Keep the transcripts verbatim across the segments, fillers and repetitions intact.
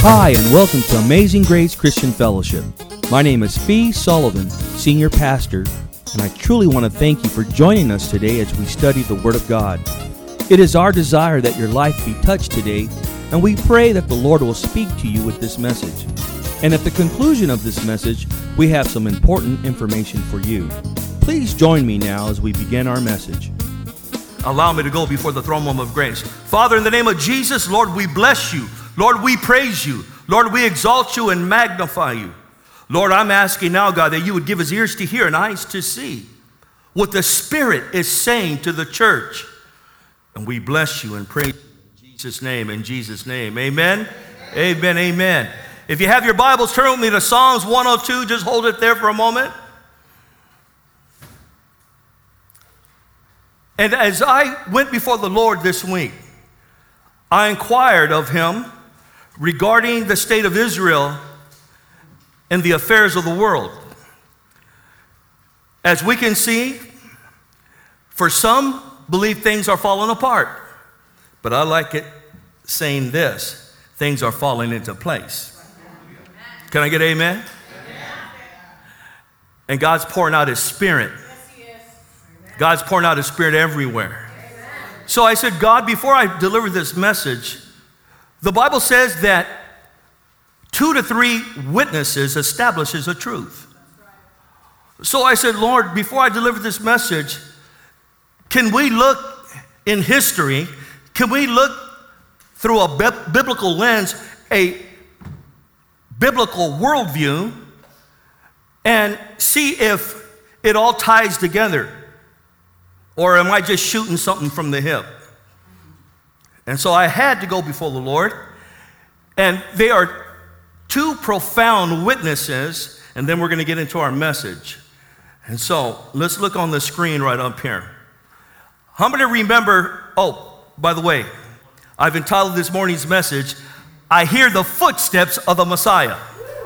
Hi, and welcome to Amazing Grace Christian Fellowship. My name is Fee Sullivan, Senior Pastor, and I truly want to thank you for joining us today as we study the Word of God. It is our desire that your life be touched today, and we pray that the Lord will speak to you with this message. And at the conclusion of this message, we have some important information for you. Please join me now as we begin our message. Allow me to go before the throne room of grace. Father, in the name of Jesus, Lord, we bless you. Lord, we praise you. Lord, we exalt you and magnify you. Lord, I'm asking now, God, that you would give us ears to hear and eyes to see what the Spirit is saying to the church. And we bless you and praise you in Jesus' name, in Jesus' name. Amen? Amen, amen. amen. If you have your Bibles, turn with me to Psalms one oh two. Just hold it there for a moment. And as I went before the Lord this week, I inquired of him regarding the state of Israel and the affairs of the world. As we can see, for some believe things are falling apart, but I like it saying this: things are falling into place. Can I get amen? Amen. And God's pouring out his Spirit. Yes, he is. God's pouring out his Spirit everywhere. Amen. So I said, God, before I deliver this message, the Bible says that two to three witnesses establishes a truth. So I said, Lord, before I deliver this message, can we look in history, can we look through a bi- biblical lens, a biblical worldview, and see if it all ties together? Or am I just shooting something from the hip? And so I had to go before the Lord, and they are two profound witnesses, and then we're going to get into our message. And so let's look on the screen right up here. How many remember, oh, by the way, I've entitled this morning's message, I Hear the Footsteps of the Messiah.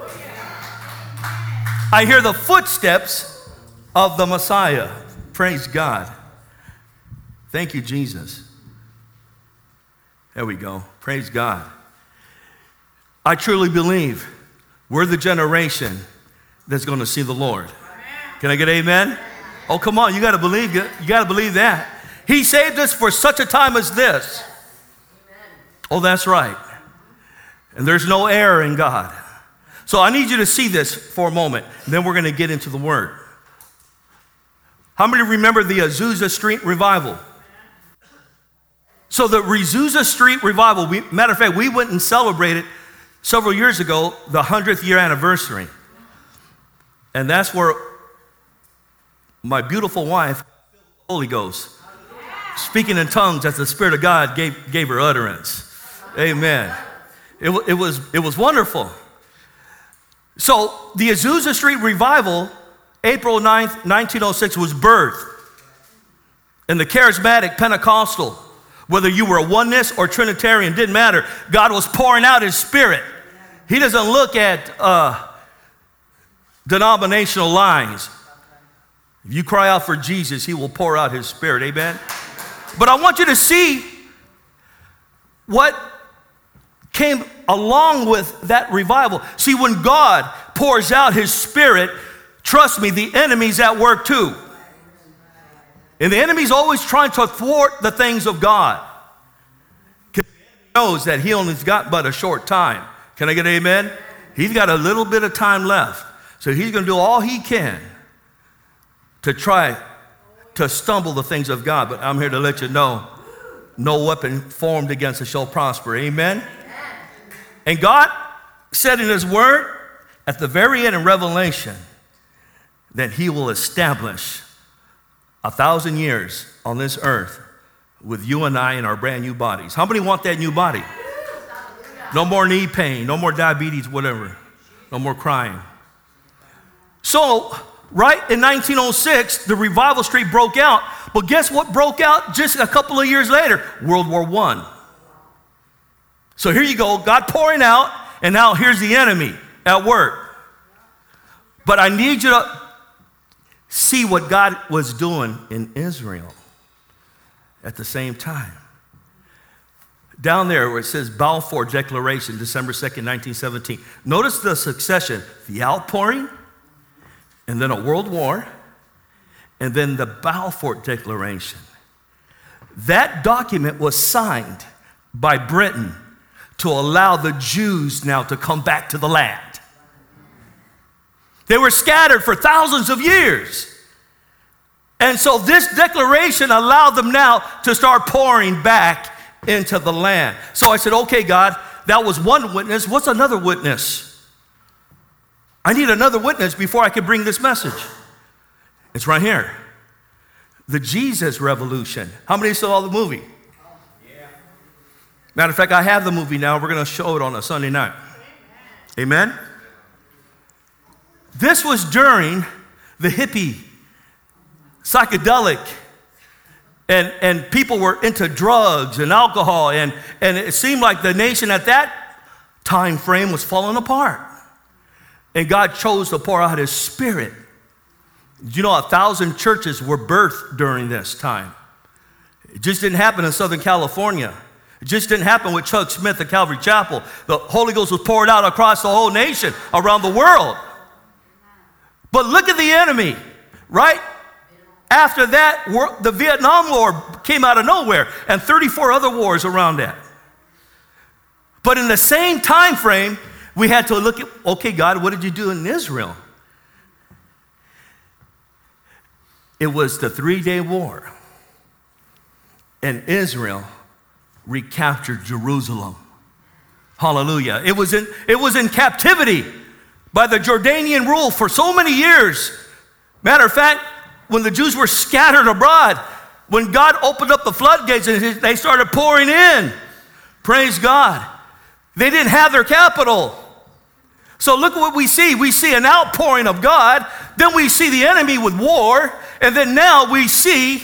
I hear the footsteps of the Messiah. Praise God. Thank you, Jesus. There we go. Praise God. I truly believe we're the generation that's going to see the Lord. Can I get amen? Oh, come on. You got to believe it. You got to believe that. He saved us for such a time as this. Oh, that's right. And there's no error in God. So I need you to see this for a moment, and then we're going to get into the Word. How many remember the Azusa Street Revival? So the Azusa Street Revival, we, matter of fact, we went and celebrated several years ago the hundredth year anniversary. And that's where my beautiful wife, Holy Ghost, speaking in tongues as the Spirit of God gave, gave her utterance. Amen. It, it, was, it was wonderful. So the Azusa Street Revival, April ninth, nineteen oh six, was birthed in the charismatic Pentecostal. Whether you were a oneness or Trinitarian, didn't matter. God was pouring out his Spirit. He doesn't look at uh, denominational lines. If you cry out for Jesus, he will pour out his Spirit. Amen? But I want you to see what came along with that revival. See, when God pours out his Spirit, trust me, the enemy's at work too. And the enemy's always trying to thwart the things of God. Because he knows that he only's got but a short time. Can I get an amen? He's got a little bit of time left. So he's going to do all he can to try to stumble the things of God. But I'm here to let you know, no weapon formed against us shall prosper. Amen? And God said in his word, at the very end in Revelation, that he will establish a thousand years on this earth with you and I in our brand new bodies. How many want that new body? No more knee pain, no more diabetes, whatever. No more crying. So, right in nineteen oh six, the revival street broke out. But guess what broke out just a couple of years later? World War One. So here you go, God pouring out, and now here's the enemy at work. But I need you to see what God was doing in Israel at the same time. down there where it says Balfour Declaration, December second, nineteen seventeen. Notice the succession, the outpouring, and then a world war, and then the Balfour Declaration. That document was signed by Britain to allow the Jews now to come back to the land. They were scattered for thousands of years. And so this declaration allowed them now to start pouring back into the land. So I said, okay, God, that was one witness. What's another witness? I need another witness before I can bring this message. It's right here. The Jesus Revolution. How many saw the movie? Yeah. Matter of fact, I have the movie now. We're going to show it on a Sunday night. Amen? This was during the hippie, psychedelic, and, and people were into drugs and alcohol, and, and it seemed like the nation at that time frame was falling apart. And God chose to pour out his Spirit. You know, a thousand churches were birthed during this time. It just didn't happen in Southern California. It just didn't happen with Chuck Smith at Calvary Chapel. The Holy Ghost was poured out across the whole nation, around the world. But look at the enemy, right? After that, the Vietnam War came out of nowhere, and thirty-four other wars around that. But in the same time frame, we had to look at, okay, God, what did you do in Israel? It was the three-day war, and Israel recaptured Jerusalem. Hallelujah. It was in, it was in captivity by the Jordanian rule for so many years. Matter of fact, when the Jews were scattered abroad, when God opened up the floodgates and they started pouring in, praise God, they didn't have their capital. So look what we see. We see an outpouring of God, then we see the enemy with war, and then now we see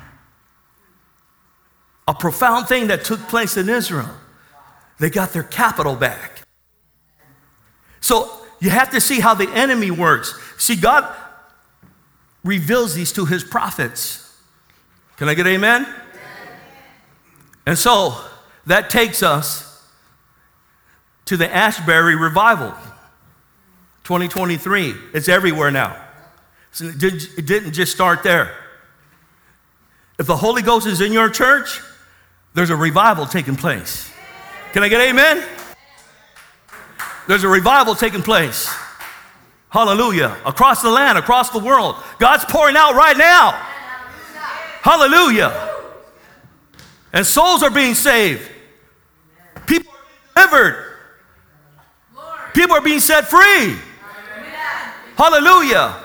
a profound thing that took place in Israel. They got their capital back. So you have to see how the enemy works. See, God reveals these to his prophets. Can I get an amen? Amen. And so that takes us to the Ashbury Revival, twenty twenty-three. It's everywhere now. So it, did, it didn't just start there. If the Holy Ghost is in your church, there's a revival taking place. Can I get an amen? There's a revival taking place. Hallelujah. Across the land, across the world. God's pouring out right now. Hallelujah. And souls are being saved. People are being delivered. People are being set free. Hallelujah.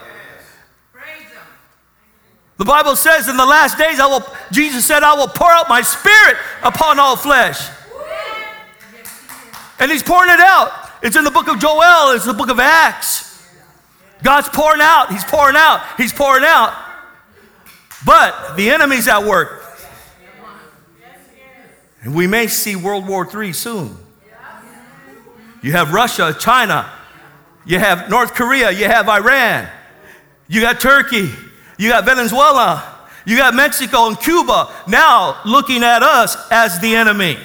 The Bible says in the last days, I will, Jesus said, I will pour out my Spirit upon all flesh. And he's pouring it out. It's in the book of Joel. It's the book of Acts. God's pouring out. He's pouring out. He's pouring out. But the enemy's at work. And we may see World War Three soon. You have Russia, China. You have North Korea. You have Iran. You got Turkey. You got Venezuela. You got Mexico and Cuba now looking at us as the enemy.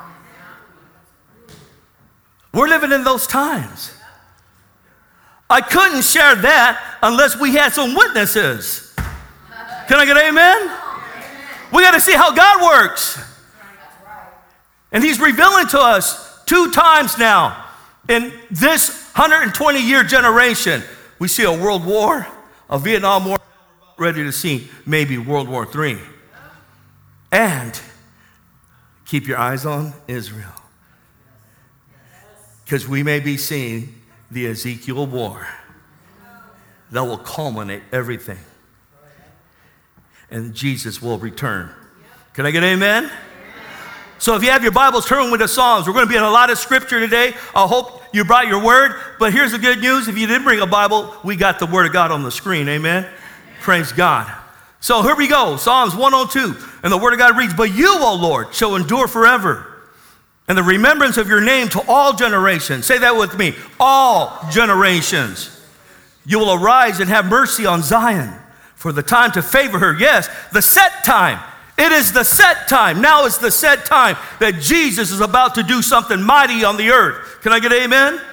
We're living in those times. I couldn't share that unless we had some witnesses. Can I get an amen? We got to see how God works. And he's revealing to us two times now in this one hundred twenty year generation. We see a world war, a Vietnam War, ready to see maybe World War Three. And keep your eyes on Israel. Because we may be seeing the Ezekiel war that will culminate everything. And Jesus will return. Can I get an amen? Amen? So if you have your Bibles, turn with the Psalms. We're going to be in a lot of scripture today. I hope you brought your word. But here's the good news. If you didn't bring a Bible, we got the word of God on the screen. Amen? Amen. Praise God. So here we go. Psalms one oh two. And the word of God reads, but you, O Lord, shall endure forever. And the remembrance of your name to all generations. Say that with me. All generations. You will arise and have mercy on Zion for the time to favor her. Yes, the set time It is the set time. Now is the set time that Jesus is about to do something mighty on the earth. Can I get an amen? Amen.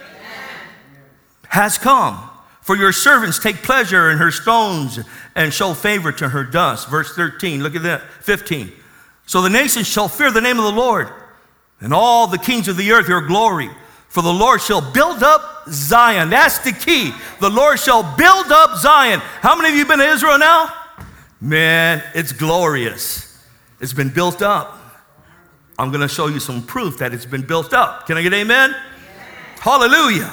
Has come. For your servants take pleasure in her stones and show favor to her dust. Verse thirteen, look at that, fifteen. So the nations shall fear the name of the Lord, and all the kings of the earth your glory. For the Lord shall build up Zion. That's the key. The Lord shall build up Zion. How many of you been to Israel now? Man, it's glorious. It's been built up. I'm going to show you some proof that it's been built up. Can I get amen? Amen. Hallelujah.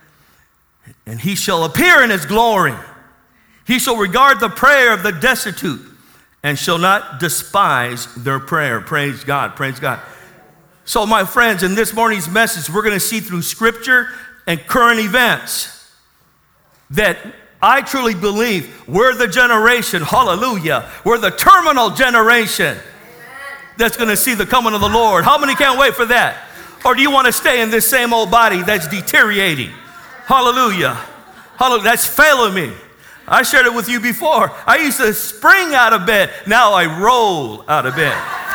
And he shall appear in his glory. He shall regard the prayer of the destitute and shall not despise their prayer. Praise God. Praise God. So, my friends, in this morning's message, we're going to see through scripture and current events that I truly believe we're the generation, hallelujah, we're the terminal generation that's going to see the coming of the Lord. How many can't wait for that? Or do you want to stay in this same old body that's deteriorating? Hallelujah. Hallelujah. That's failing me. I shared it with you before. I used to spring out of bed. Now I roll out of bed.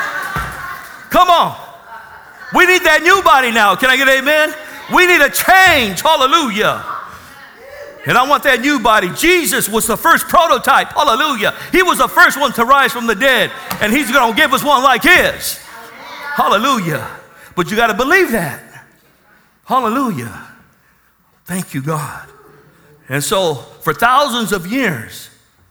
Come on. We need that new body now. Can I get amen? We need a change. Hallelujah. And I want that new body. Jesus was the first prototype. Hallelujah. He was the first one to rise from the dead. And he's going to give us one like his. Hallelujah. But you got to believe that. Hallelujah. Thank you, God. And so for thousands of years,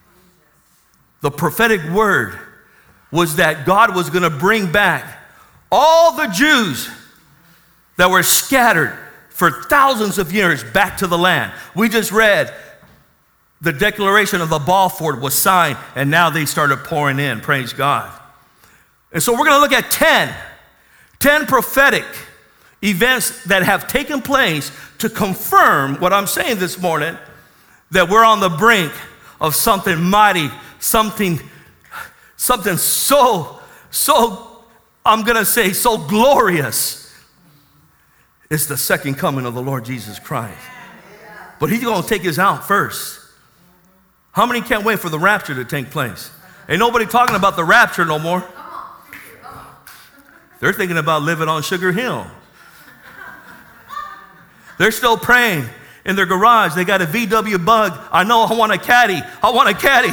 the prophetic word was that God was going to bring back all the Jews that were scattered for thousands of years back to the land. We just read the declaration of the Balfour was signed, and now they started pouring in. Praise God. And so we're going to look at ten, ten prophetic events that have taken place to confirm what I'm saying this morning, that we're on the brink of something mighty, something, something so, so, I'm going to say so glorious. It's the second coming of the Lord Jesus Christ. But he's going to take us out first. How many can't wait for the rapture to take place? Ain't nobody talking about the rapture no more. They're thinking about living on Sugar Hill. They're still praying in their garage. They got a V W Bug. I know I want a caddy. I want a caddy.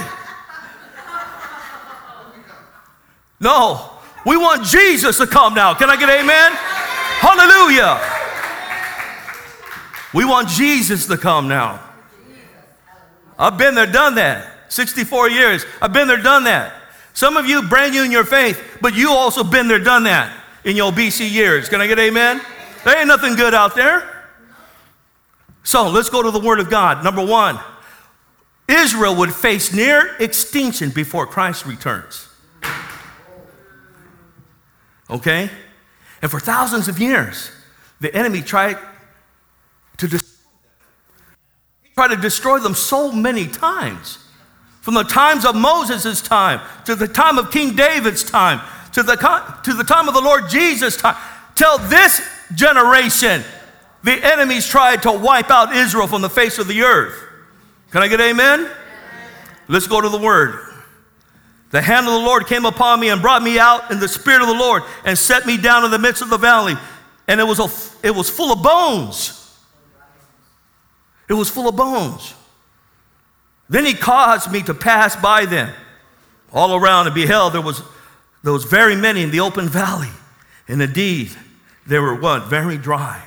No. We want Jesus to come now. Can I get amen? Hallelujah. We want Jesus to come now. I've been there, done that. sixty-four years. I've been there, done that. Some of you brand new in your faith, but you also been there, done that in your B C years. Can I get amen? There ain't nothing good out there. So let's go to the Word of God. Number one, Israel would face near extinction before Christ returns. Okay? And for thousands of years, the enemy tried to destroy them. He tried to destroy them so many times. From the times of Moses' time, to the time of King David's time, to the, to the time of the Lord Jesus' time, till this generation, the enemies tried to wipe out Israel from the face of the earth. Can I get amen? Amen. Let's go to the Word. The hand of the Lord came upon me and brought me out in the spirit of the Lord and set me down in the midst of the valley. And it was, a, it was full of bones. It was full of bones. Then he caused me to pass by them all around, and beheld there was, there was very many in the open valley. And indeed, they were what? Very dry.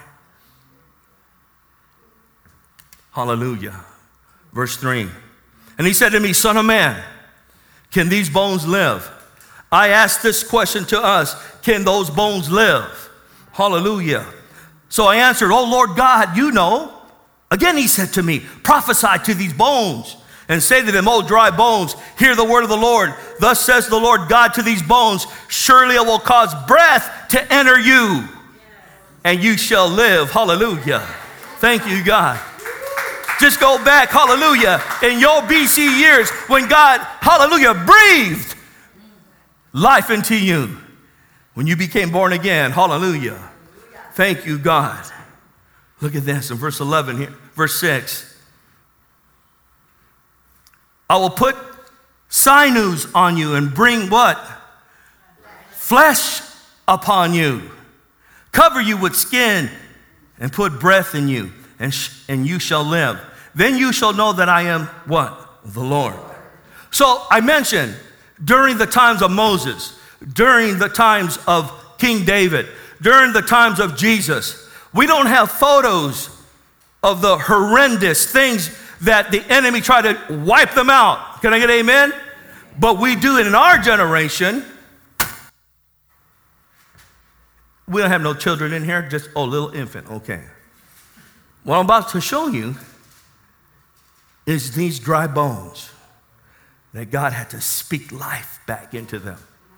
Hallelujah. Verse three. And he said to me, Son of man, can these bones live? I asked this question to us, can those bones live? Hallelujah. So I answered, Oh Lord God, you know. Again he said to me, prophesy to these bones and say to them, O dry bones, hear the word of the Lord. Thus says the Lord God to these bones, surely I will cause breath to enter you, and you shall live. Hallelujah. Thank you, God. Just go back, hallelujah, in your B C years when God, hallelujah, breathed life into you. When you became born again, hallelujah. Thank you, God. Look at this in verse eleven here, verse six. I will put sinews on you and bring what? flesh upon you, cover you with skin, and put breath in you, and, sh- and you shall live. Then you shall know that I am what? The Lord. So I mentioned during the times of Moses, during the times of King David, during the times of Jesus, we don't have photos of the horrendous things that the enemy tried to wipe them out. Can I get amen? But we do it in our generation. We don't have no children in here, just, oh, little infant, okay. What I'm about to show you is these dry bones that God had to speak life back into them.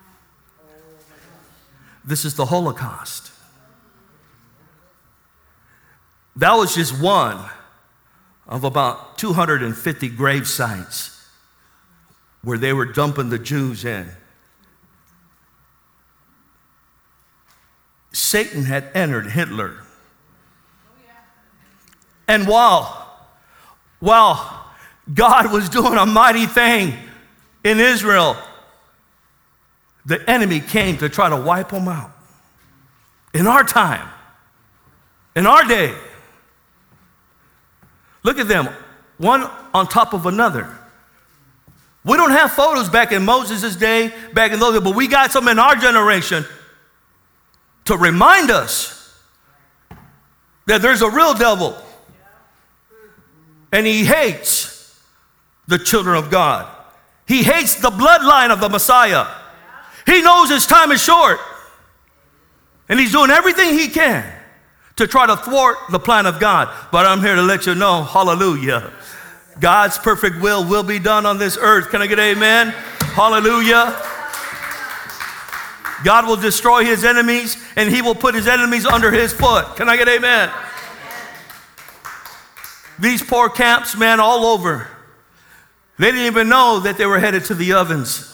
This is the Holocaust. That was just one of about two hundred fifty grave sites where they were dumping the Jews in. Satan had entered Hitler. And while, while God was doing a mighty thing in Israel, the enemy came to try to wipe them out. In our time, in our day, look at them, one on top of another. We don't have photos back in Moses' day, back in those days, but we got some in our generation to remind us that there's a real devil. And he hates the children of God. He hates the bloodline of the Messiah. He knows his time is short. And he's doing everything he can to try to thwart the plan of God. But I'm here to let you know, hallelujah, God's perfect will will be done on this earth. Can I get amen? Hallelujah. God will destroy his enemies, and he will put his enemies under his foot. Can I get amen? These poor camps, man, all over. They didn't even know that they were headed to the ovens.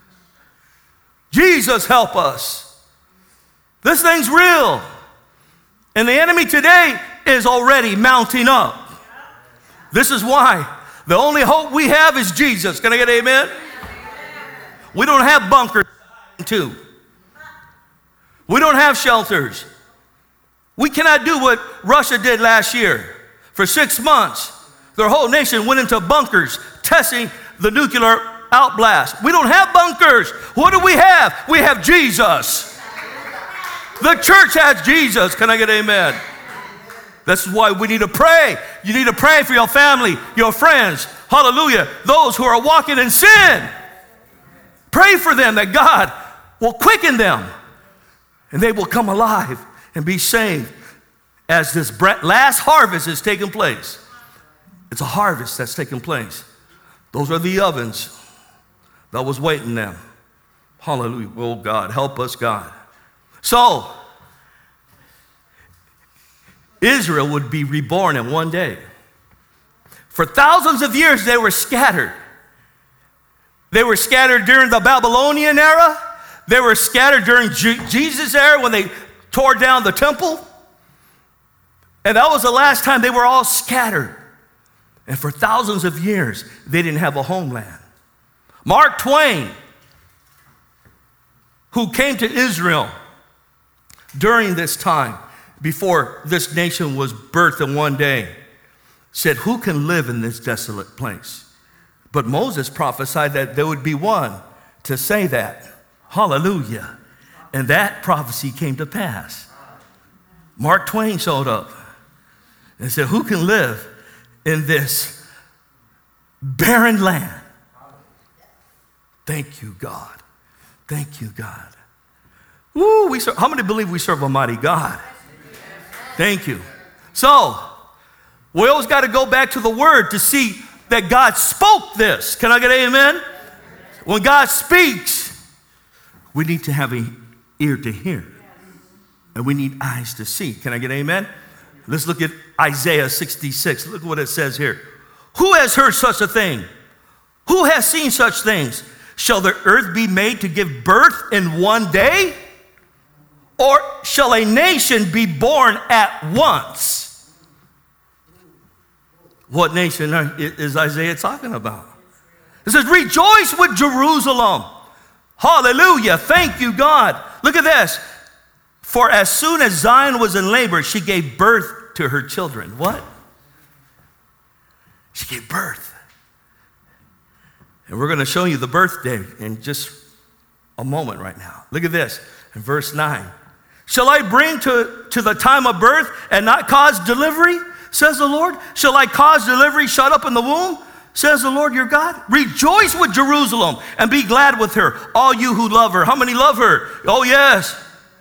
Jesus, help us. This thing's real. And the enemy today is already mounting up. This is why the only hope we have is Jesus. Can I get amen? We don't have bunkers too. We don't have shelters. We cannot do what Russia did last year. For six months, their whole nation went into bunkers testing the nuclear outblast. We don't have bunkers. What do we have? We have Jesus. The church has Jesus. Can I get amen? That's why we need to pray. You need to pray for your family, your friends. Hallelujah. Those who are walking in sin. Pray for them that God will quicken them and they will come alive and be saved as this last harvest is taking place. It's a harvest that's taking place. Those are the ovens that was waiting them. Hallelujah. Oh, God, help us, God. So, Israel would be reborn in one day. For thousands of years, they were scattered. They were scattered during the Babylonian era. They were scattered during Jesus' era when they tore down the temple. And that was the last time they were all scattered. And for thousands of years, they didn't have a homeland. Mark Twain, who came to Israel during this time, before this nation was birthed in one day, said, who can live in this desolate place? But Moses prophesied that there would be one to say that. Hallelujah. And that prophecy came to pass. Mark Twain showed up and said, who can live in this barren land? Thank you, God. Thank you, God. Ooh, we serve, how many believe we serve a mighty God? Thank you. So, we always got to go back to the Word to see that God spoke this. Can I get an amen? When God speaks, we need to have an ear to hear. And we need eyes to see. Can I get an amen? Let's look at Isaiah sixty-six. Look what it says here. Who has heard such a thing? Who has seen such things? Shall the earth be made to give birth in one day? Or shall a nation be born at once? What nation is Isaiah talking about? It says, rejoice with Jerusalem. Hallelujah. Thank you, God. Look at this. For as soon as Zion was in labor, she gave birth to her children. What? She gave birth. And we're going to show you the birthday in just a moment right now. Look at this in verse nine. Shall I bring to, to the time of birth and not cause delivery, says the Lord? Shall I cause delivery shut up in the womb, says the Lord your God? Rejoice with Jerusalem and be glad with her, all you who love her. How many love her? Oh, yes.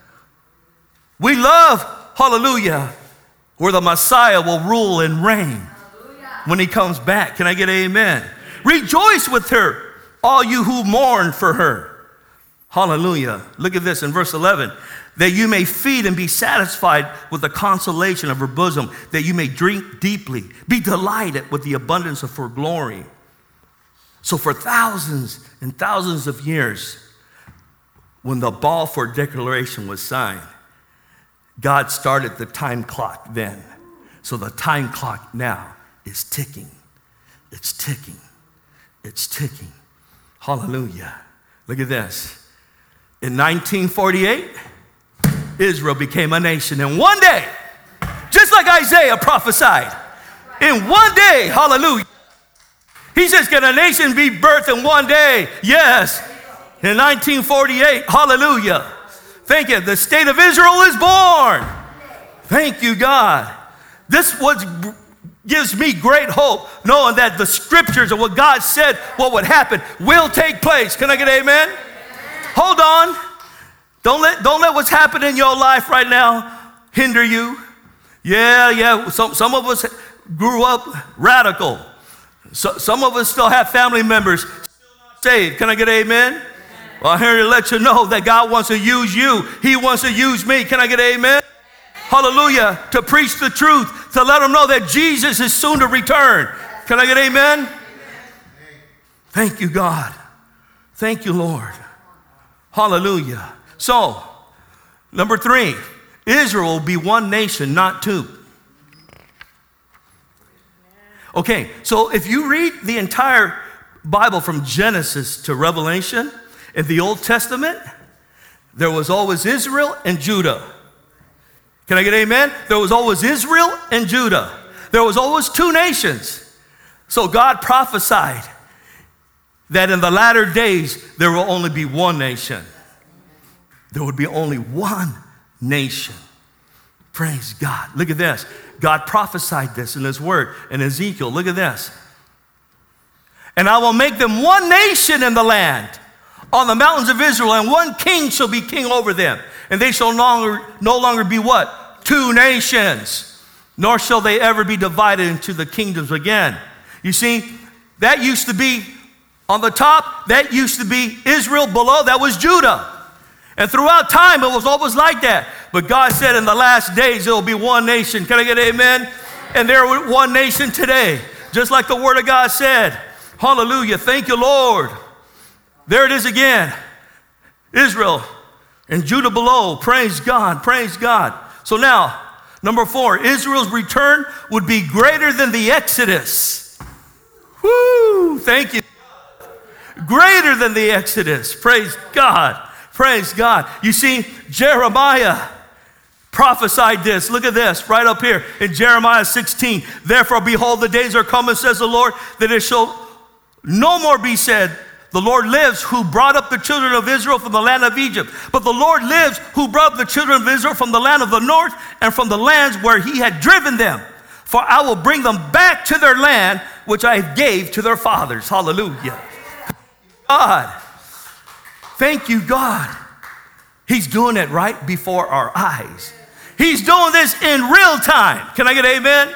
We love, hallelujah, where the Messiah will rule and reign when he comes back. Can I get an amen? Rejoice with her, all you who mourn for her. Hallelujah. Look at this in verse eleven. That you may feed and be satisfied with the consolation of her bosom, that you may drink deeply, be delighted with the abundance of her glory. So for thousands and thousands of years, when the Balfour Declaration was signed, God started the time clock then. So the time clock now is ticking. It's ticking. It's ticking. Hallelujah. Look at this. In nineteen forty-eight, Israel became a nation in one day, just like Isaiah prophesied. In one day, hallelujah. He says, can a nation be birthed in one day? Yes. In nineteen forty-eight, hallelujah. Thank you. The state of Israel is born. Thank you, God. This was, gives me great hope, knowing that the scriptures and what God said, what would happen, will take place. Can I get an amen? Hold on. Don't let, don't let what's happening in your life right now hinder you. Yeah, yeah. Some, some of us grew up radical. So, some of us still have family members still not saved. Can I get an amen? Well, I'm here to let you know that God wants to use you. He wants to use me. Can I get an amen? Hallelujah. To preach the truth, to let them know that Jesus is soon to return. Can I get an amen? Thank you, God. Thank you, Lord. Hallelujah. So, number three, Israel will be one nation, not two. Okay, so if you read the entire Bible from Genesis to Revelation, in the Old Testament, there was always Israel and Judah. Can I get an amen? There was always Israel and Judah. There was always two nations. So God prophesied that in the latter days, there will only be one nation. There would be only one nation. Praise God. Look at this. God prophesied this in his word in Ezekiel. Look at this. And I will make them one nation in the land, on the mountains of Israel, and one king shall be king over them. And they shall no longer, no longer be what? Two nations. Nor shall they ever be divided into the kingdoms again. You see, that used to be on the top, that used to be Israel. Below, that was Judah. And throughout time, it was always like that. But God said in the last days, there will be one nation. Can I get an amen? And there was one nation today, just like the word of God said. Hallelujah. Thank you, Lord. There it is again. Israel and Judah below. Praise God. Praise God. So now, number four, Israel's return would be greater than the Exodus. Woo! Thank you. Greater than the Exodus. Praise God. Praise God. You see, Jeremiah prophesied this. Look at this right up here in Jeremiah sixteen. Therefore, behold, the days are coming, says the Lord, that it shall no more be said, the Lord lives who brought up the children of Israel from the land of Egypt. But the Lord lives who brought up the children of Israel from the land of the north and from the lands where he had driven them. For I will bring them back to their land, which I gave to their fathers. Hallelujah. God. Thank you, God. He's doing it right before our eyes. He's doing this in real time. Can I get an amen?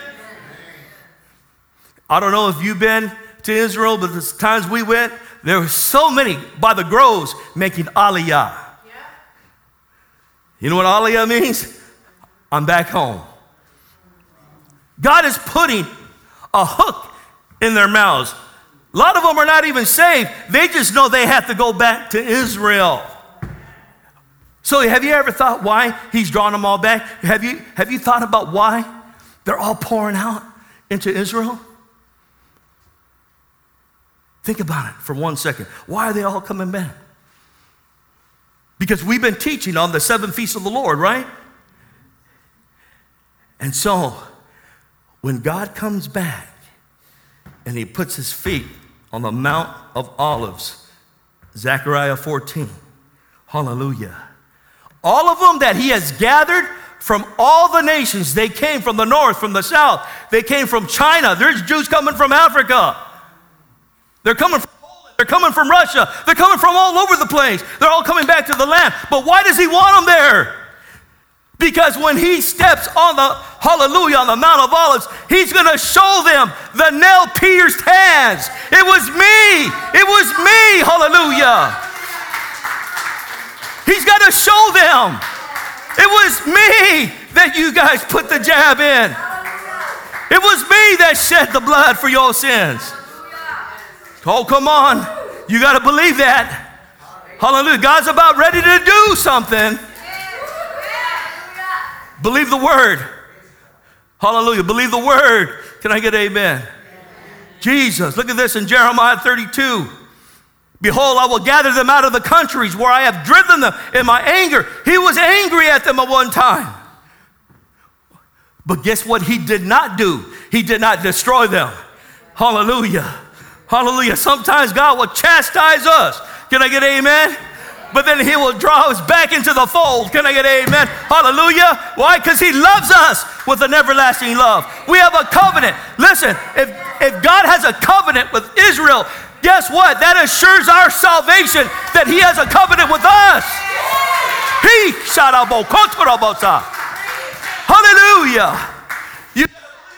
I don't know if you've been to Israel, but the times we went, there were so many by the groves making aliyah. Yeah. You know what aliyah means? I'm back home. God is putting a hook in their mouths. A lot of them are not even saved. They just know they have to go back to Israel. So have you ever thought why he's drawn them all back? Have you, have you thought about why they're all pouring out into Israel? Think about it for one second. Why are they all coming back? Because we've been teaching on the seven feasts of the Lord, right? And so, when God comes back and he puts his feet on the Mount of Olives, Zechariah fourteen, hallelujah. All of them that he has gathered from all the nations, they came from the north, from the south, they came from China. There's Jews coming from Africa. They're coming from Poland. They're coming from Russia. They're coming from all over the place. They're all coming back to the land. But why does he want them there? Because when he steps on the, hallelujah, on the Mount of Olives, he's going to show them the nail-pierced hands. It was me. It was me, hallelujah. He's got to show them. It was me that you guys put the jab in. It was me that shed the blood for your sins. Oh, come on. You got to believe that. Hallelujah. God's about ready to do something. Believe the word. Hallelujah. Believe the word. Can I get amen? Amen? Jesus. Look at this in Jeremiah thirty-two. Behold, I will gather them out of the countries where I have driven them in my anger. He was angry at them at one time. But guess what he did not do? He did not destroy them. Hallelujah. Hallelujah. Sometimes God will chastise us. Can I get amen? But then he will draw us back into the fold. Can I get amen? Hallelujah. Why? Because he loves us with an everlasting love. We have a covenant. Listen, if, if God has a covenant with Israel, guess what? That assures our salvation that he has a covenant with us. He hallelujah. You,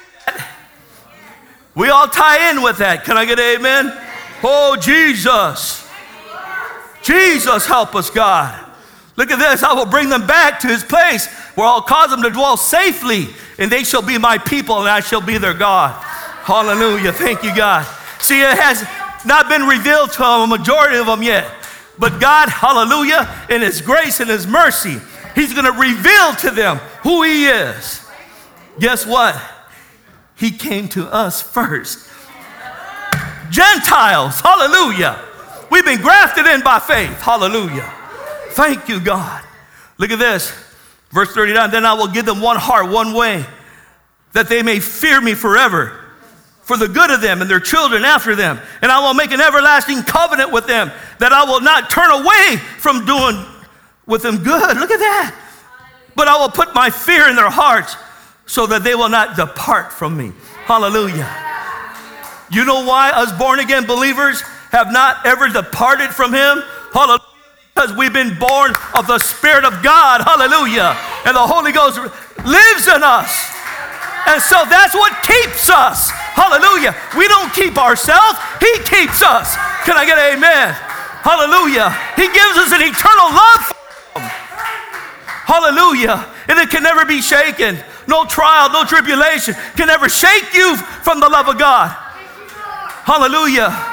we all tie in with that. Can I get an amen? Oh, Jesus. Jesus, help us, God. Look at this. I will bring them back to his place where I'll cause them to dwell safely, and they shall be my people, and I shall be their God. Hallelujah. Thank you, God. See, it has not been revealed to a majority of them yet. But God, hallelujah, in his grace and his mercy, he's going to reveal to them who he is. Guess what? He came to us first. Gentiles, hallelujah. We've been grafted in by faith. Hallelujah. Thank you, God. Look at this. Verse thirty-nine, then I will give them one heart, one way, that they may fear me forever, for the good of them and their children after them. And I will make an everlasting covenant with them, that I will not turn away from doing with them good. Look at that. But I will put my fear in their hearts, so that they will not depart from me. Hallelujah. You know why us born-again believers have not ever departed from him? Hallelujah. Because we've been born of the Spirit of God. Hallelujah. And the Holy Ghost lives in us. And so that's what keeps us. Hallelujah. We don't keep ourselves. He keeps us. Can I get an amen? Hallelujah. He gives us an eternal love for him. Hallelujah. And it can never be shaken. No trial, no tribulation can ever shake you from the love of God. Hallelujah.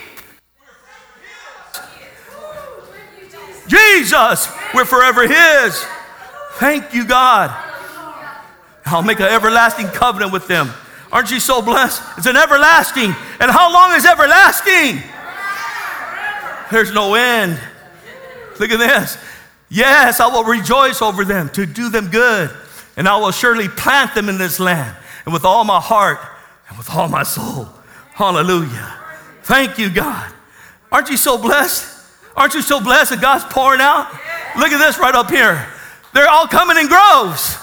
Jesus, we're forever his. Thank you, God. I'll make an everlasting covenant with them. Aren't you so blessed? It's an everlasting. And how long is everlasting? There's no end. Look at this. Yes, I will rejoice over them to do them good. And I will surely plant them in this land. And with all my heart and with all my soul. Hallelujah. Thank you, God. Aren't you so blessed? Aren't you so blessed that God's pouring out? Look at this right up here. They're all coming in groves.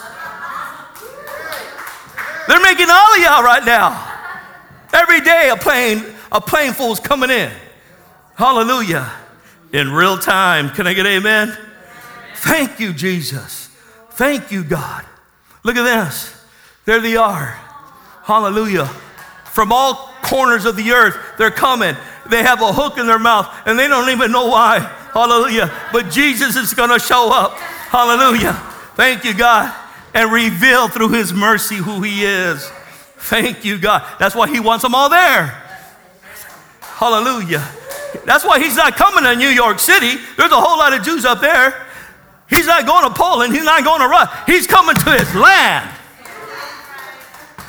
They're making aliyah right now. Every day a plane, a plane full is coming in. Hallelujah. In real time. Can I get amen? Thank you, Jesus. Thank you, God. Look at this. There they are. Hallelujah. From all corners of the earth, they're coming. They have a hook in their mouth, and they don't even know why. Hallelujah. But Jesus is going to show up. Hallelujah. Thank you, God. And reveal through his mercy who he is. Thank you, God. That's why he wants them all there. Hallelujah. That's why he's not coming to New York City. There's a whole lot of Jews up there. He's not going to Poland. He's not going to Russia. He's coming to his land,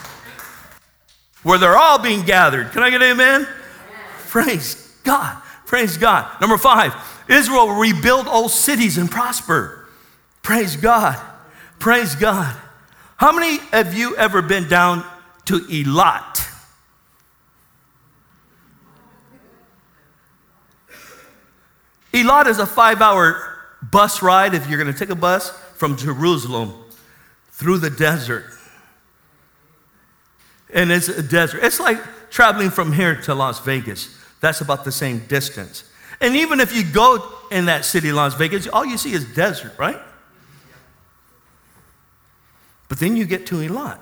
where they're all being gathered. Can I get an amen? Praise God. Praise God. Number five, Israel will rebuild old cities and prosper. Praise God. Praise God. How many of you ever been down to Eilat? Eilat is a five-hour bus ride if you're going to take a bus from Jerusalem through the desert. And it's a desert. It's like traveling from here to Las Vegas. That's about the same distance. And even if you go in that city, Las Vegas, all you see is desert, right? But then you get to Eilat.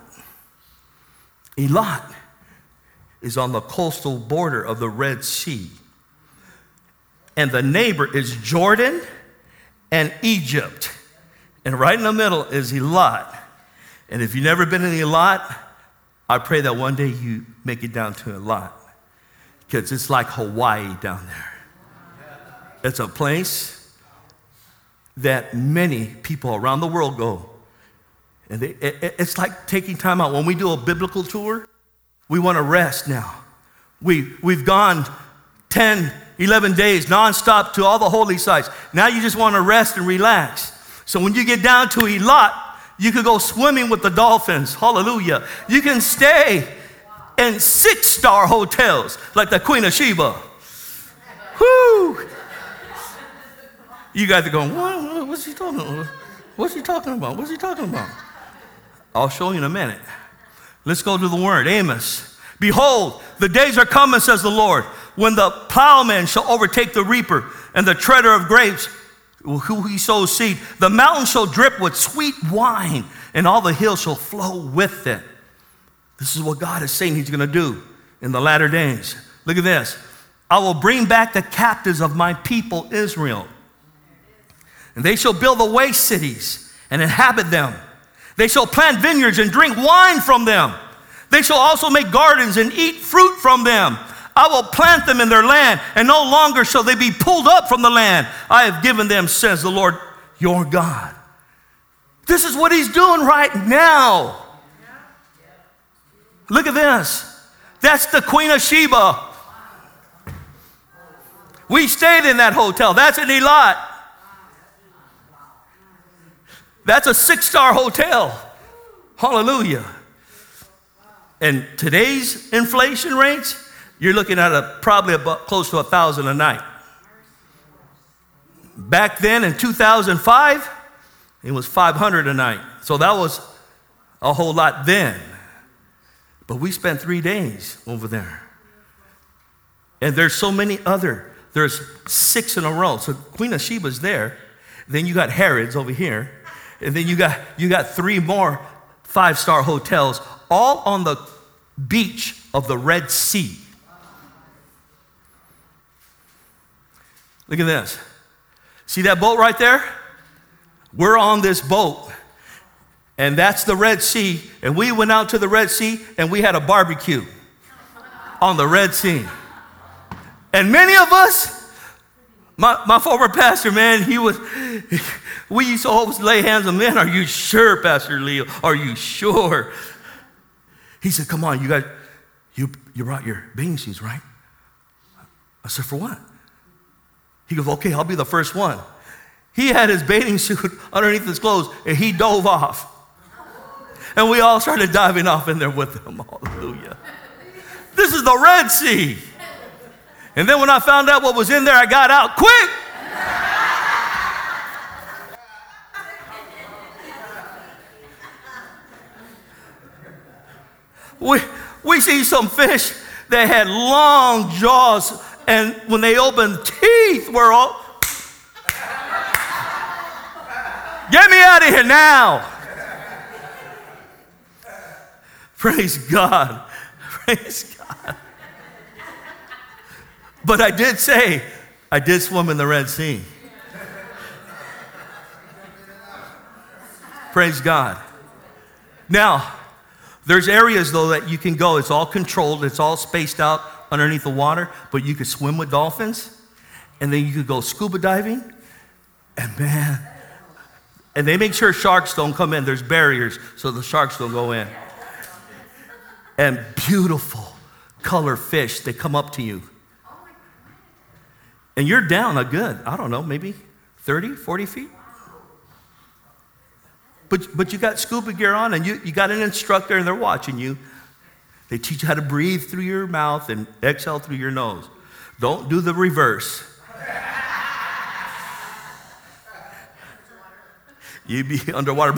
Eilat is on the coastal border of the Red Sea. And the neighbor is Jordan and Egypt. And right in the middle is Eilat. And if you've never been in Eilat, I pray that one day you make it down to Eilat. Because it's like Hawaii down there. It's a place that many people around the world go. And they, it, it's like taking time out. When we do a biblical tour, we want to rest now. We, we've gone ten, eleven days nonstop to all the holy sites. Now you just want to rest and relax. So when you get down to Eilat, you could go swimming with the dolphins. Hallelujah. You can stay in six-star hotels like the Queen of Sheba. Whoo! You guys are going, what? What's he talking about? What's he talking about? What's he talking about? I'll show you in a minute. Let's go to the word, Amos. Behold, the days are coming, says the Lord, when the plowman shall overtake the reaper and the treader of grapes, who he sows seed. The mountain shall drip with sweet wine, and all the hills shall flow with it. This is what God is saying he's going to do in the latter days. Look at this. I will bring back the captives of my people Israel, and they shall build the waste cities and inhabit them. They shall plant vineyards and drink wine from them. They shall also make gardens and eat fruit from them. I will plant them in their land, and no longer shall they be pulled up from the land I have given them, says the Lord your God. This is what he's doing right now. Look at this. That's the Queen of Sheba. We stayed in that hotel. That's in Eilat. That's a six-star hotel. Hallelujah. And today's inflation rates, you're looking at a, probably about close to a thousand a night. Back then in two thousand five, it was five hundred a night. So that was a whole lot then. But we spent three days over there. And there's so many other, there's six in a row. So Queen of Sheba's there. Then you got Herod's over here. And then you got, you got three more five-star hotels, all on the beach of the Red Sea. Look at this. See that boat right there? We're on this boat, and that's the Red Sea. And we went out to the Red Sea, and we had a barbecue on the Red Sea. And many of us, my, my former pastor, man, he was, we used to always lay hands on men. Are you sure, Pastor Leo? Are you sure? He said, come on, you guys, you, you brought your bathing suits, right? I said, for what? He goes, okay, I'll be the first one. He had his bathing suit underneath his clothes, and he dove off. And we all started diving off in there with him. Hallelujah. This is the Red Sea. And then when I found out what was in there, I got out quick. We, we see some fish that had long jaws, and when they opened, teeth were all. Get me out of here now. Praise God. Praise God. But I did say, I did swim in the Red Sea. Praise God. Now, there's areas, though, that you can go. It's all controlled. It's all spaced out underneath the water. But you could swim with dolphins. And then you could go scuba diving. And, man, and they make sure sharks don't come in. There's barriers so the sharks don't go in. And beautiful color fish, they come up to you. And you're down a good, I don't know, maybe thirty, forty feet. But, but you got scuba gear on, and you, you got an instructor, and they're watching you. They teach you how to breathe through your mouth and exhale through your nose. Don't do the reverse. You'd be underwater.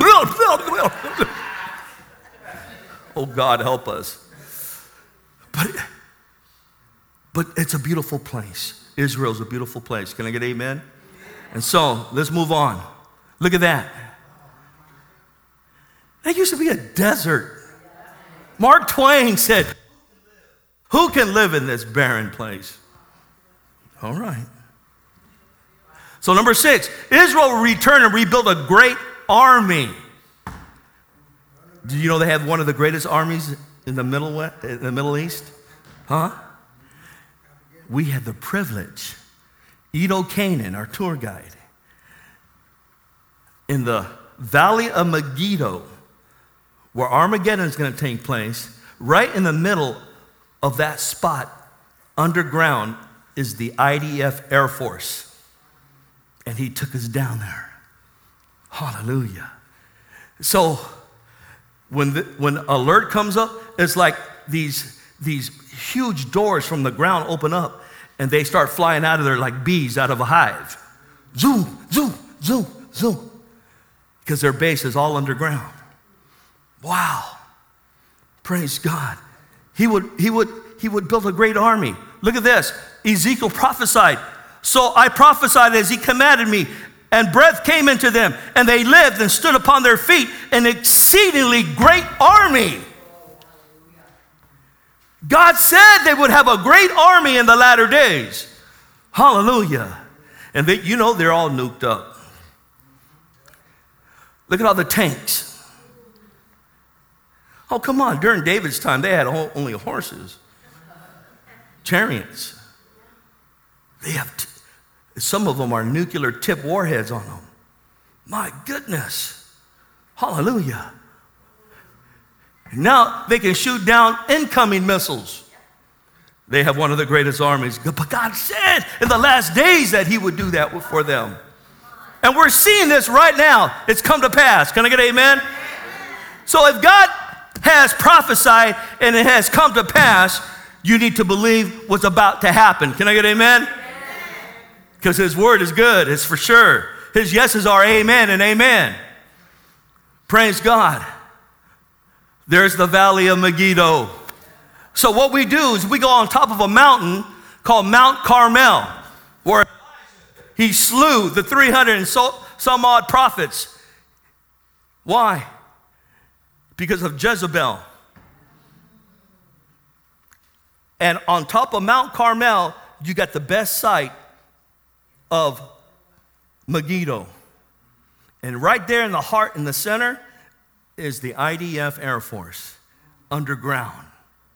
Oh, God, help us. But, but it's a beautiful place. Israel's a beautiful place. Can I get amen? And so, let's move on. Look at that. That used to be a desert. Mark Twain said, who can live in this barren place? All right. So number six, Israel will return and rebuild a great army. Do you know they have one of the greatest armies in the Middle, in the Middle East? Huh? We had the privilege. Edo Canaan, our tour guide, in the Valley of Megiddo, where Armageddon is going to take place, right in the middle of that spot, underground, is the I D F Air Force. And he took us down there. Hallelujah. So when, the, when alert comes up, it's like these, these huge doors from the ground open up, and they start flying out of there like bees out of a hive. Zoom, zoom, zoom, zoom. Because their base is all underground. Wow. Praise God. He would, he would, he would build a great army. Look at this. Ezekiel prophesied. So I prophesied as he commanded me, and breath came into them, and they lived and stood upon their feet, an exceedingly great army. God said they would have a great army in the latter days. Hallelujah. And they, you know, they're all nuked up. Look at all the tanks. Oh, come on. During David's time, they had only horses, chariots. They have, t- some of them are nuclear tip warheads on them. My goodness. Hallelujah. Now they can shoot down incoming missiles. They have one of the greatest armies. But God said in the last days that he would do that for them. And we're seeing this right now. It's come to pass. Can I get an amen? So if God has prophesied and it has come to pass, you need to believe what's about to happen. Can I get an amen? Because his word is good. It's for sure. His yeses are amen and amen. Praise God. There's the Valley of Megiddo. So what we do is we go on top of a mountain called Mount Carmel, where he slew the three hundred and so, some odd prophets. Why? Because of Jezebel. And on top of Mount Carmel, you got the best sight of Megiddo. And right there in the heart, in the center, is the I D F Air Force, underground.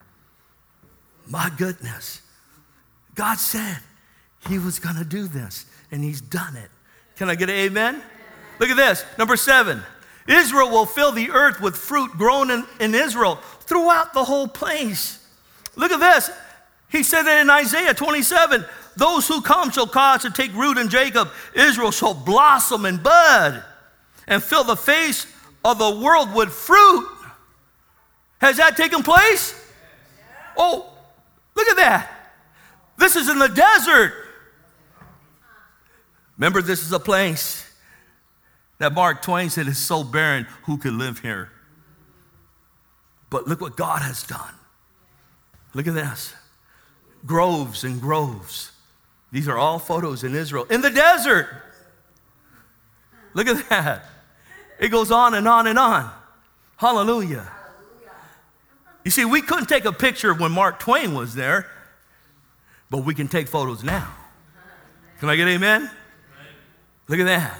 My goodness. God said he was going to do this, and he's done it. Can I get an amen? Look at this. Number seven. Israel will fill the earth with fruit grown in, in Israel throughout the whole place. Look at this. He said it in Isaiah twenty-seven. Those who come shall cause to take root in Jacob. Israel shall blossom and bud and fill the face of the world with fruit. Has that taken place? Oh, look at that. This is in the desert. Remember, this is a place that Mark Twain said is so barren, who could live here? But look what God has done. Look at this. Groves and groves. These are all photos in Israel. In the desert. Look at that. It goes on and on and on. Hallelujah. You see, we couldn't take a picture when Mark Twain was there, but we can take photos now. Can I get amen? Look at that.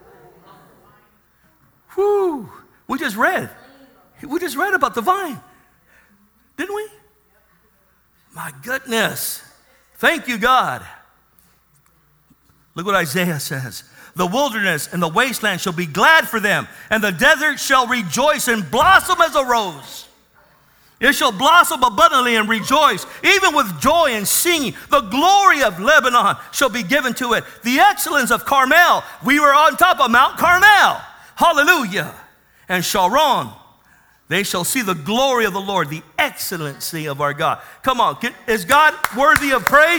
Whew. We just read. We just read about the vine. Didn't we? My goodness. Thank you, God. Look what Isaiah says. The wilderness and the wasteland shall be glad for them, and the desert shall rejoice and blossom as a rose. It shall blossom abundantly and rejoice, even with joy and singing. The glory of Lebanon shall be given to it. The excellence of Carmel. We were on top of Mount Carmel. Hallelujah. And Sharon. They shall see the glory of the Lord, the excellency of our God. Come on, is God worthy of praise?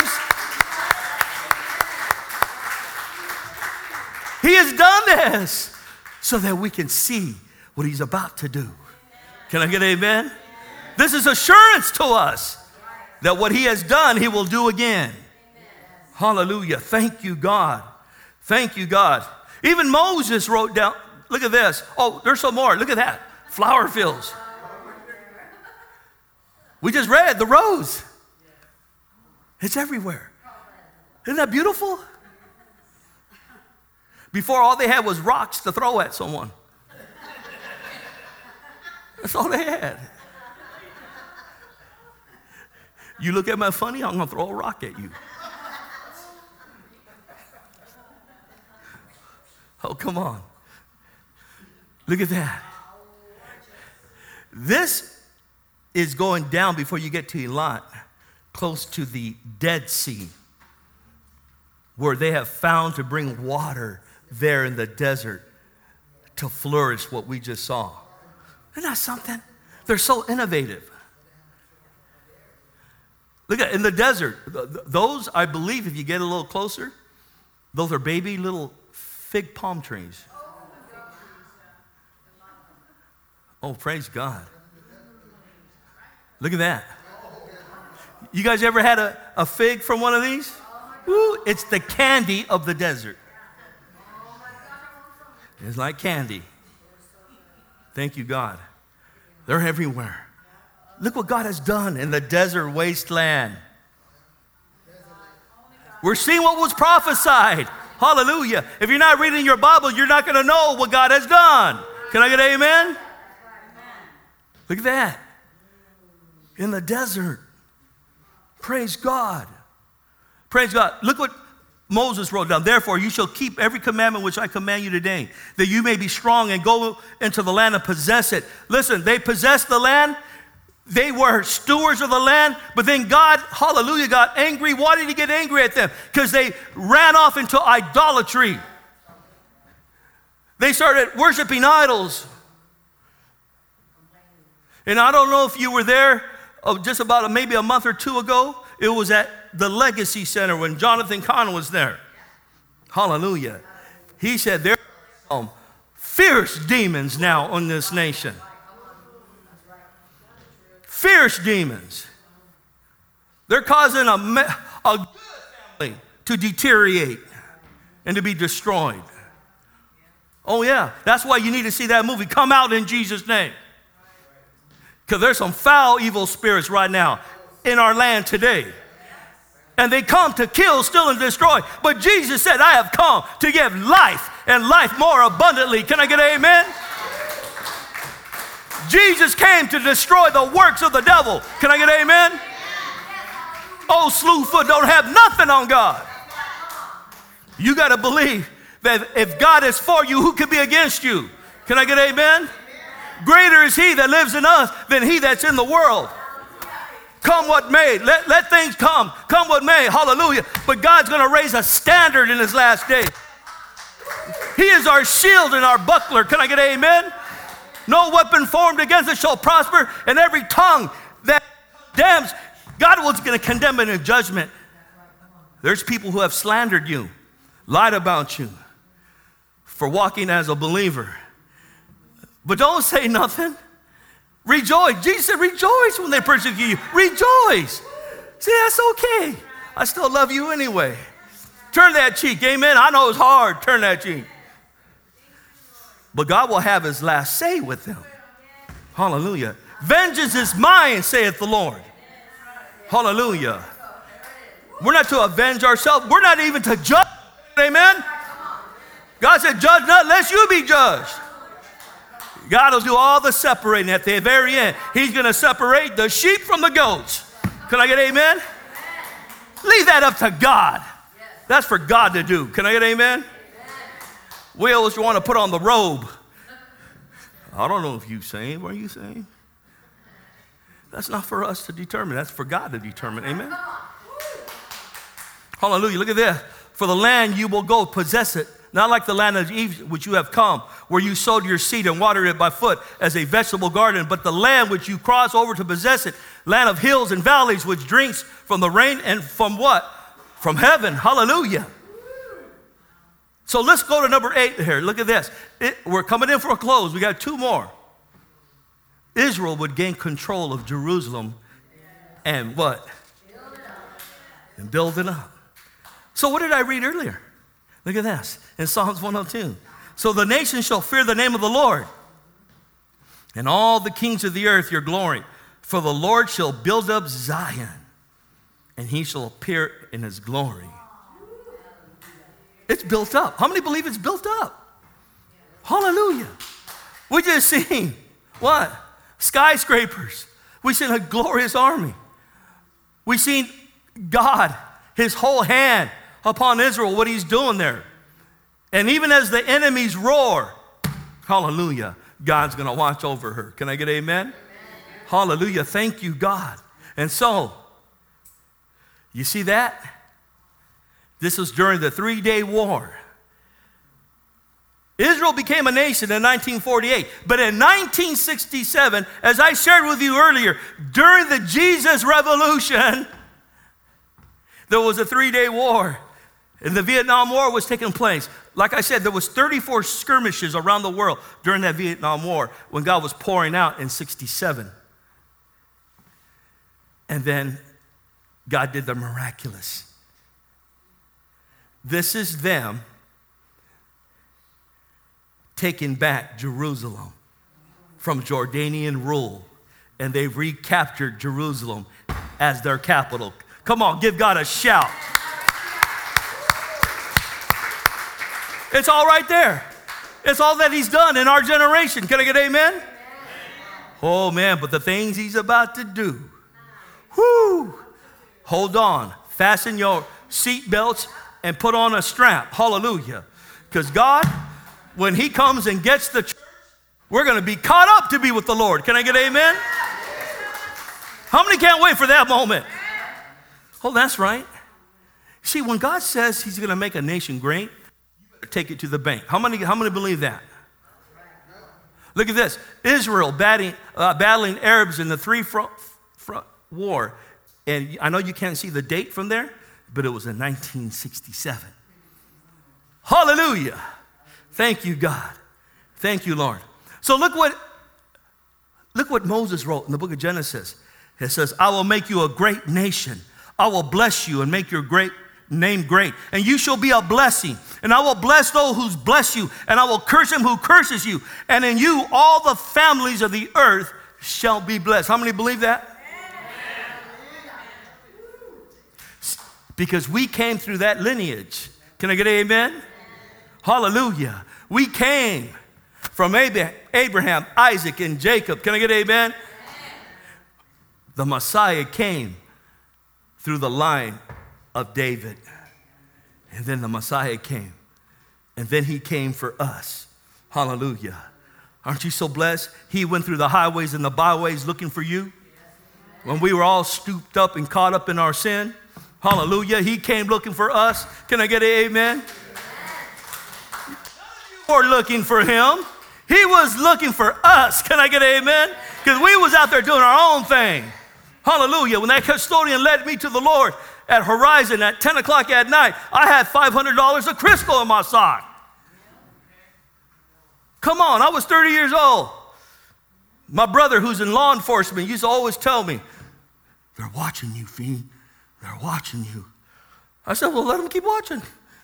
He has done this so that we can see what he's about to do. Can I get an amen? This is assurance to us that what he has done, he will do again. Hallelujah. Thank you, God. Thank you, God. Even Moses wrote down, look at this. Oh, there's some more. Look at that. Flower fields. We just read the rose. It's everywhere. Isn't that beautiful? Before, all they had was rocks to throw at someone. That's all they had. You look at me funny, I'm going to throw a rock at you. Oh, come on. Look at that. This is going down before you get to Elat, close to the Dead Sea, where they have found to bring water there in the desert to flourish what we just saw. Isn't that something? They're so innovative. Look at in the desert. Those, I believe, if you get a little closer, those are baby little fig palm trees. Oh, praise God. Look at that. You guys ever had a, a fig from one of these? Ooh, it's the candy of the desert. It's like candy. Thank you, God. They're everywhere. Look what God has done in the desert wasteland. We're seeing what was prophesied. Hallelujah. If you're not reading your Bible, you're not going to know what God has done. Can I get an amen? Look at that. In the desert. Praise God. Praise God. Look what Moses wrote down. Therefore, you shall keep every commandment which I command you today, that you may be strong and go into the land and possess it. Listen, they possessed the land. They were stewards of the land, but then God, hallelujah, got angry. Why did he get angry at them? Because they ran off into idolatry. They started worshiping idols. And I don't know if you were there oh, just about a, maybe a month or two ago. It was at the Legacy Center when Jonathan Cahn was there. Hallelujah. He said there are um, fierce demons now on this nation. Fierce demons. They're causing a, a good family to deteriorate and to be destroyed. Oh yeah, that's why you need to see that movie. Come out in Jesus' name. Because there's some foul, evil spirits right now in our land today. And they come to kill, steal, and destroy. But Jesus said, I have come to give life and life more abundantly. Can I get an amen? Jesus came to destroy the works of the devil. Can I get an amen? Oh, Slewfoot don't have nothing on God. You got to believe that if God is for you, who can be against you? Can I get an amen? Greater is he that lives in us than he that's in the world. Come what may. Let, let things come. Come what may. Hallelujah. But God's going to raise a standard in his last day. He is our shield and our buckler. Can I get an amen? No weapon formed against us shall prosper, and every tongue that condemns, God was going to condemn it in judgment. There's people who have slandered you, lied about you for walking as a believer. But don't say nothing. Rejoice. Jesus said, rejoice when they persecute you. Rejoice. See, that's okay. I still love you anyway. Turn that cheek. Amen. I know it's hard. Turn that cheek. But God will have his last say with them. Hallelujah. Vengeance is mine, saith the Lord. Hallelujah. We're not to avenge ourselves. We're not even to judge. Amen. God said, judge not lest you be judged. God will do all the separating at the very end. He's going to separate the sheep from the goats. Can I get amen? Leave that up to God. That's for God to do. Can I get amen? We always want to put on the robe. I don't know if you saved. Are you saved? That's not for us to determine. That's for God to determine. Amen? Hallelujah. Look at this. For the land you will go possess it, not like the land of Egypt which you have come, where you sowed your seed and watered it by foot as a vegetable garden, but the land which you cross over to possess it, land of hills and valleys, which drinks from the rain and from what? From heaven. Hallelujah. So let's go to number eight here. Look at this. It, we're coming in for a close. We got two more. Israel would gain control of Jerusalem and what? And build it up. So what did I read earlier? Look at this in Psalms one oh two. So the nations shall fear the name of the Lord, and all the kings of the earth your glory. For the Lord shall build up Zion, and he shall appear in his glory. It's built up. How many believe it's built up? Hallelujah. We just seen what? Skyscrapers. We seen a glorious army. We seen God, his whole hand upon Israel, what he's doing there. And even as the enemies roar, hallelujah, God's going to watch over her. Can I get amen? Amen? Hallelujah. Thank you, God. And so, you see that? This was during the three-day war. Israel became a nation in nineteen forty-eight. But in nineteen sixty-seven, as I shared with you earlier, during the Jesus Revolution, there was a three-day war. And the Vietnam War was taking place. Like I said, there was thirty-four skirmishes around the world during that Vietnam War when God was pouring out in sixty-seven. And then God did the miraculous. This is them taking back Jerusalem from Jordanian rule. And they've recaptured Jerusalem as their capital. Come on, give God a shout. It's all right there. It's all that he's done in our generation. Can I get amen? Amen. Oh, man, but the things he's about to do. Whoo! Hold on. Fasten your seat belts and put on a strap. Hallelujah. Because God, when he comes and gets the church, we're going to be caught up to be with the Lord. Can I get amen? How many can't wait for that moment? Oh, that's right. See, when God says he's going to make a nation great, take it to the bank. How many, how many believe that? Look at this. Israel battling, uh, battling Arabs in the three front, front war. And I know you can't see the date from there, but it was in nineteen sixty-seven. Hallelujah. Thank you, God. Thank you, Lord. So look what, look what Moses wrote in the book of Genesis. It says, I will make you a great nation. I will bless you and make your great name great, and you shall be a blessing. And I will bless those who bless you, and I will curse him who curses you. And in you all the families of the earth shall be blessed. How many believe that? Because we came through that lineage. Can I get an amen? Amen? Hallelujah. We came from Abraham, Isaac, and Jacob. Can I get an amen? Amen? The Messiah came through the line of David. And then the Messiah came. And then he came for us. Hallelujah. Aren't you so blessed? He went through the highways and the byways looking for you. When we were all stooped up and caught up in our sin. Hallelujah. He came looking for us. Can I get an amen? You were looking for him. He was looking for us. Can I get an amen? Because we was out there doing our own thing. Hallelujah. When that custodian led me to the Lord at Horizon at ten o'clock at night, I had five hundred dollars of Crisco in my sock. Come on, I was thirty years old. My brother, who's in law enforcement, used to always tell me, they're watching you, Fiend. They're watching you. I said, well, let them keep watching.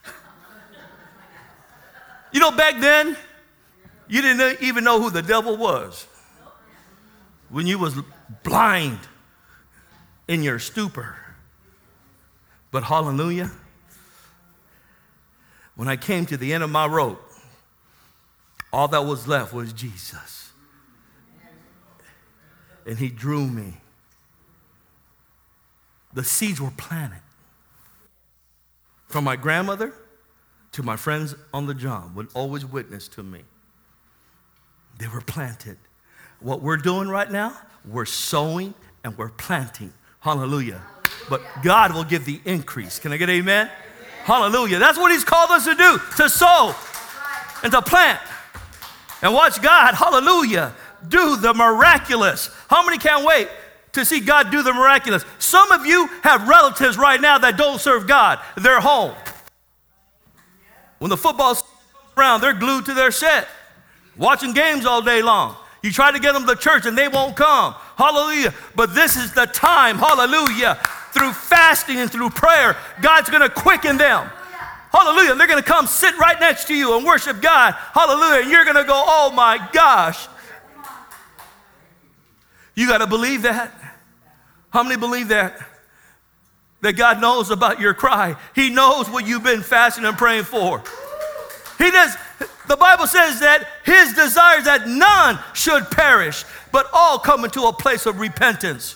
You know, back then, you didn't even know who the devil was. When you was blind in your stupor. But hallelujah, when I came to the end of my rope, all that was left was Jesus. And he drew me. The seeds were planted. From my grandmother to my friends on the job would always witness to me. They were planted. What we're doing right now, we're sowing and we're planting. Hallelujah. But God will give the increase. Can I get amen? Hallelujah. That's what he's called us to do, to sow and to plant. And watch God, hallelujah, do the miraculous. How many can't wait to see God do the miraculous? Some of you have relatives right now that don't serve God. They're home. When the football season comes around, they're glued to their set, watching games all day long. You try to get them to church and they won't come. Hallelujah. But this is the time, hallelujah, through fasting and through prayer, God's going to quicken them. Hallelujah. And they're going to come sit right next to you and worship God. Hallelujah. And you're going to go, oh my gosh. You got to believe that. How many believe that? That God knows about your cry. He knows what you've been fasting and praying for. He does. The Bible says that his desire is that none should perish, but all come into a place of repentance.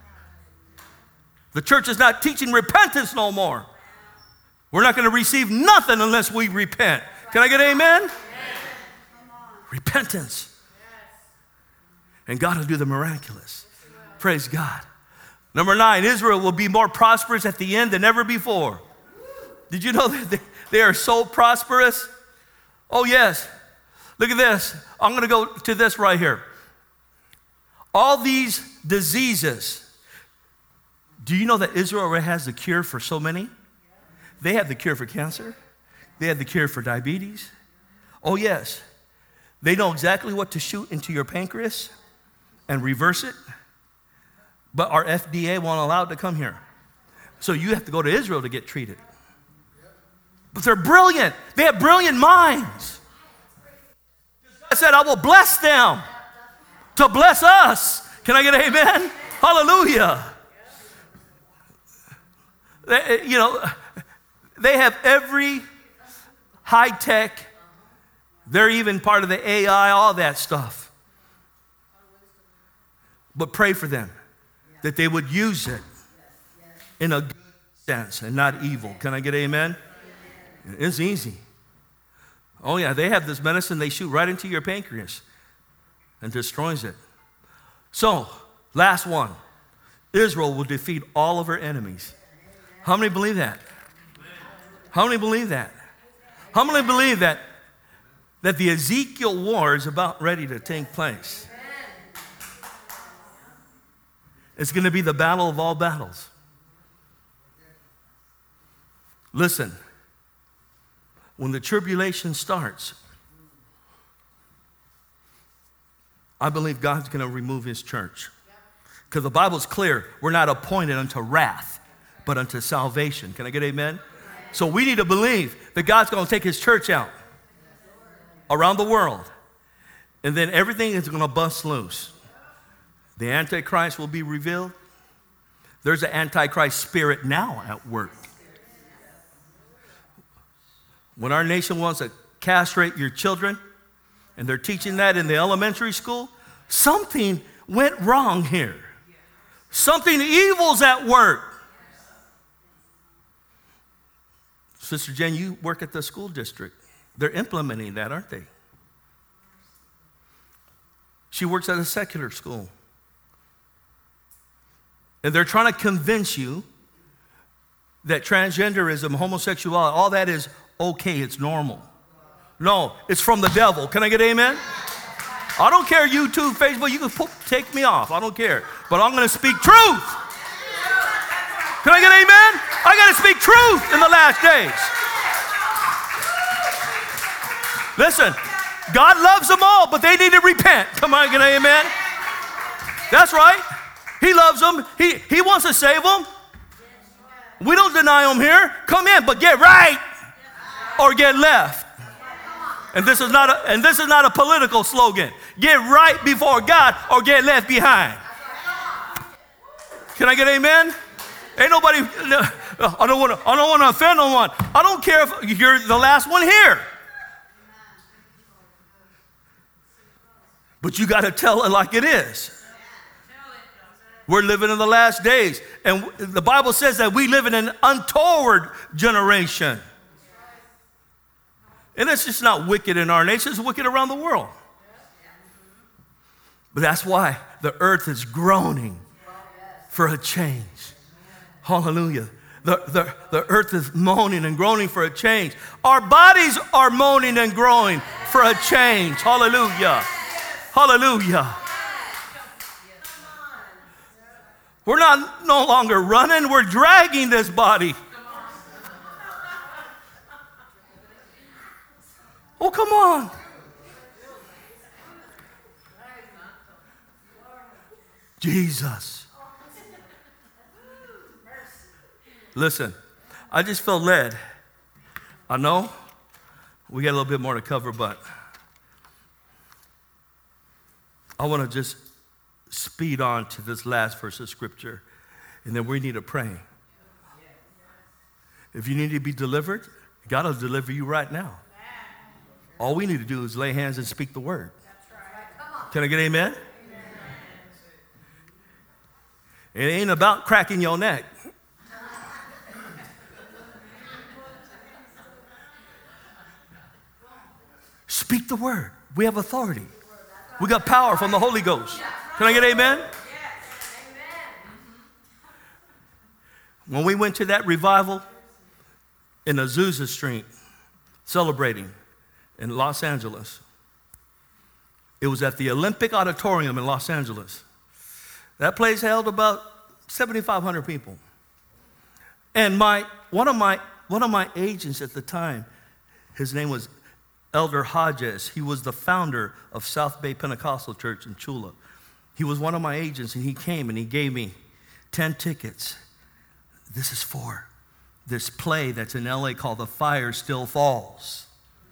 The church is not teaching repentance no more. We're not going to receive nothing unless we repent. Can I get amen? Yes. Repentance. Yes. And God will do the miraculous. Praise God. Number nine, Israel will be more prosperous at the end than ever before. Did you know that they, they are so prosperous? Oh, yes. Look at this. I'm going to go to this right here. All these diseases. Do you know that Israel already has the cure for so many? They have the cure for cancer. They have the cure for diabetes. Oh, yes. They know exactly what to shoot into your pancreas and reverse it. But our F D A won't allow it to come here. So you have to go to Israel to get treated. But they're brilliant. They have brilliant minds. God said, I will bless them to bless us. Can I get an amen? Hallelujah. They, you know, they have every high tech. They're even part of the A I, all that stuff. But pray for them that they would use it in a good sense and not evil. Can I get amen? It's easy. Oh yeah, they have this medicine they shoot right into your pancreas and destroys it. So, last one. Israel will defeat all of her enemies. How many believe that? How many believe that? How many believe that, that the Ezekiel war is about ready to take place? It's going to be the battle of all battles. Listen, when the tribulation starts, I believe God's going to remove his church. Because the Bible's clear, we're not appointed unto wrath, but unto salvation. Can I get amen? So we need to believe that God's going to take his church out around the world. And then everything is going to bust loose. The Antichrist will be revealed. There's an Antichrist spirit now at work. When our nation wants to castrate your children, and they're teaching that in the elementary school, something went wrong here. Something evil's at work. Sister Jen, you work at the school district. They're implementing that, aren't they? She works at a secular school. And they're trying to convince you that transgenderism, homosexuality, all that is okay, it's normal. No, it's from the devil. Can I get amen? I don't care, YouTube, Facebook, you can put, take me off. I don't care. But I'm going to speak truth. Can I get amen? I got to speak truth in the last days. Listen, God loves them all, but they need to repent. Come on, get amen? That's right. He loves them. He, he wants to save them. We don't deny them here. Come in, but get right or get left. And this is not a, and this is not a political slogan. Get right before God or get left behind. Can I get amen? Ain't nobody, I don't want to, I don't want to offend no one. I don't care if you're the last one here. But you got to tell it like it is. We're living in the last days. And the Bible says that we live in an untoward generation. And it's just not wicked in our nation, it's wicked around the world. But that's why the earth is groaning for a change. Hallelujah. The, the, the earth is moaning and groaning for a change. Our bodies are moaning and groaning for a change. Hallelujah. Hallelujah. We're not no longer running, we're dragging this body. Oh, come on. Jesus. Listen, I just felt led. I know we got a little bit more to cover, but I want to just speed on to this last verse of Scripture, and then we need to pray. If you need to be delivered, God will deliver you right now. All we need to do is lay hands and speak the word. Can I get amen? It ain't about cracking your neck. Speak the word. We have authority. We got power from the Holy Ghost. Can I get amen? When we went to that revival in Azusa Street, celebrating in Los Angeles, it was at the Olympic Auditorium in Los Angeles. That place held about seventy-five hundred people. And my one of my one of my agents at the time, his name was Elder Hodges. He was the founder of South Bay Pentecostal Church in Chula. He was one of my agents, and he came and he gave me ten tickets. This is for this play that's in L A called The Fire Still Falls.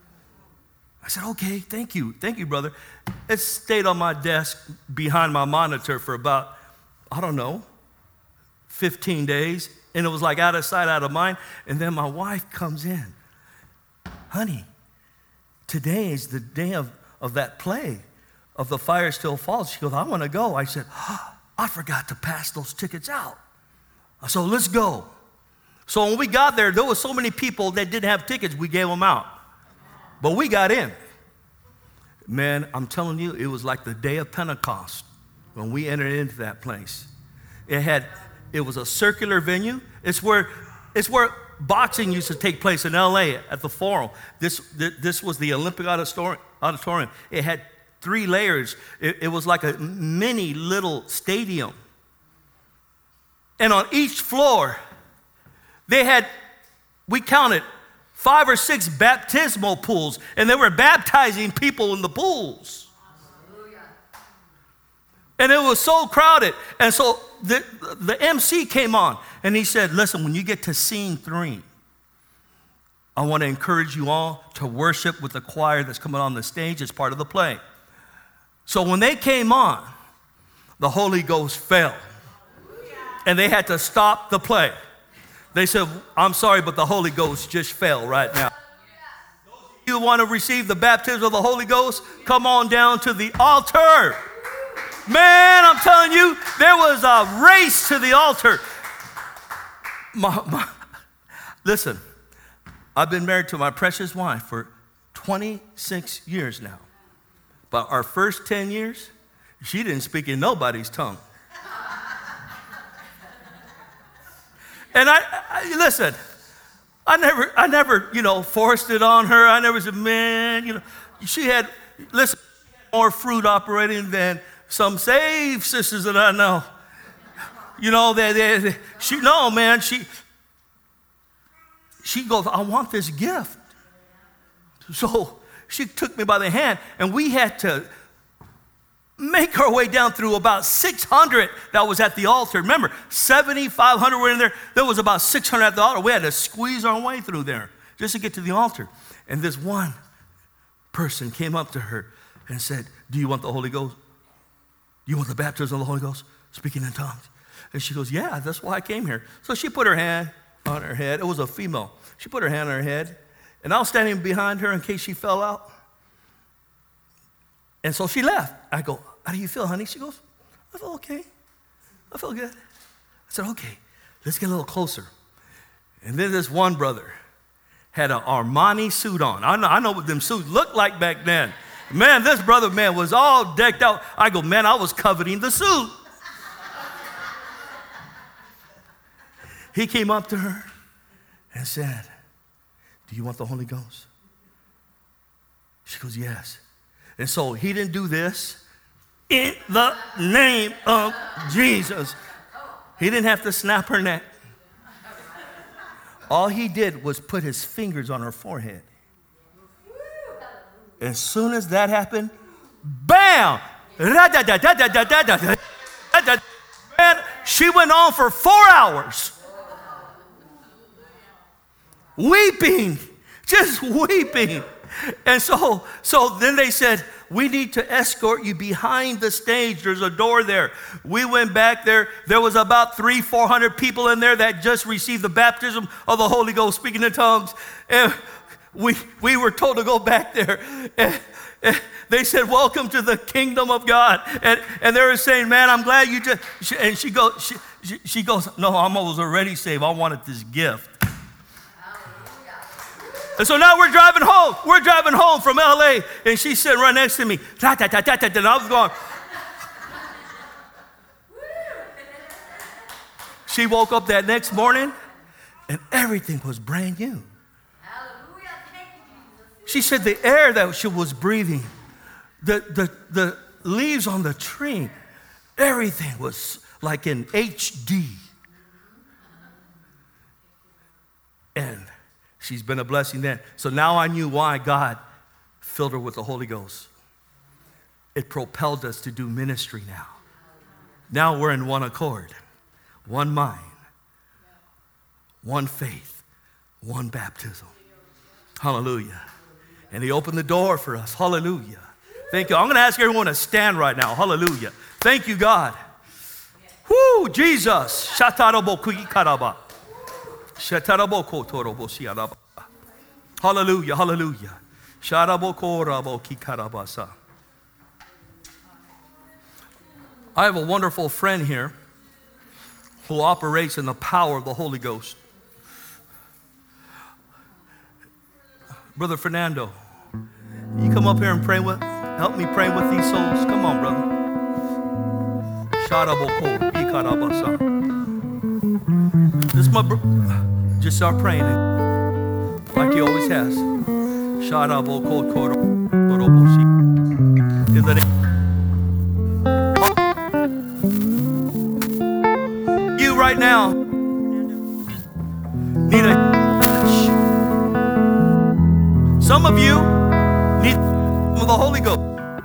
I said, okay, thank you. Thank you, brother. It stayed on my desk behind my monitor for about, I don't know, fifteen days. And it was like out of sight, out of mind. And then my wife comes in. Honey, today is the day of, of that play, of The Fire Still Falls. She goes, I want to go. I said, oh, I forgot to pass those tickets out. So let's go. So when we got there, there were so many people that didn't have tickets, we gave them out. But we got in. Man, I'm telling you, it was like the day of Pentecost when we entered into that place. It had, it was a circular venue. It's where, it's where boxing used to take place in L A at the Forum. This, this was the Olympic Auditorium. It had three layers. It, it was like a mini little stadium. And on each floor, they had, we counted, five or six baptismal pools, and they were baptizing people in the pools. Hallelujah. And it was so crowded. And so the, the M C came on, and he said, listen, when you get to scene three, I want to encourage you all to worship with the choir that's coming on the stage as part of the play. So when they came on, the Holy Ghost fell, and they had to stop the play. They said, I'm sorry, but the Holy Ghost just fell right now. Those of you who want to receive the baptism of the Holy Ghost, come on down to the altar. Man, I'm telling you, there was a race to the altar. My, my, listen, I've been married to my precious wife for twenty-six years now. But our first ten years, she didn't speak in nobody's tongue. And I, I, listen, I never, I never, you know, forced it on her. I never said, man, you know, she had, listen, more fruit operating than some saved sisters that I know. You know, they, they, they she, no, man, she, she goes, I want this gift. So she took me by the hand, and we had to make our way down through about six hundred that was at the altar. Remember, seventy-five hundred were in there. There was about six hundred at the altar. We had to squeeze our way through there just to get to the altar. And this one person came up to her and said, do you want the Holy Ghost? Do you want the baptism of the Holy Ghost? Speaking in tongues. And she goes, yeah, that's why I came here. So she put her hand on her head. It was a female. She put her hand on her head. And I was standing behind her in case she fell out. And so she left. I go, how do you feel, honey? She goes, I feel okay. I feel good. I said, okay, let's get a little closer. And then this one brother had an Armani suit on. I know, I know what them suits looked like back then. Man, this brother, man, was all decked out. I go, man, I was coveting the suit. he came up to her and said, do you want the Holy Ghost? She goes, yes. And so he didn't do this. In the name of Jesus. He didn't have to snap her neck. All he did was put his fingers on her forehead. As soon as that happened, bam! Man, she went on for four hours. Weeping, just weeping. And so, so then they said, we need to escort you behind the stage. There's a door there. We went back there. There was about three, four hundred people in there that just received the baptism of the Holy Ghost, speaking in tongues. And we, we were told to go back there. And, and they said, welcome to the kingdom of God. And, and they were saying, man, I'm glad you just, she, and she goes, she, she, she goes, no, I was already saved. I wanted this gift. And so now we're driving home. We're driving home from L A, and she's sitting right next to me. And I was going. She woke up that next morning, and everything was brand new. She said the air that she was breathing, the, the, the leaves on the tree, everything was like in H D. And she's been a blessing then. So now I knew why God filled her with the Holy Ghost. It propelled us to do ministry now. Now we're in one accord, one mind, one faith, one baptism. Hallelujah. And he opened the door for us. Hallelujah. Thank you. I'm going to ask everyone to stand right now. Hallelujah. Thank you, God. Woo, Jesus. Hallelujah, hallelujah. I have a wonderful friend here who operates in the power of the Holy Ghost. Brother Fernando, you come up here and pray with, help me pray with these souls. Come on, brother. This is my bro- just start praying like he always has. In the name. You right now need a touch. Some of you need the Holy Ghost.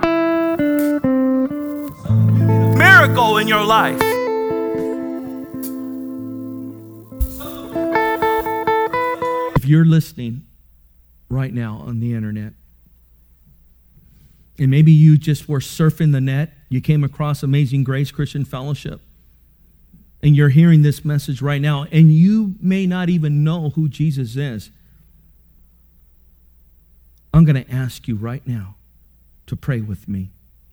Miracle in your life. If you're listening right now on the internet, and maybe you just were surfing the net, you came across Amazing Grace Christian Fellowship, and you're hearing this message right now, and you may not even know who Jesus is, I'm going to ask you right now to pray with me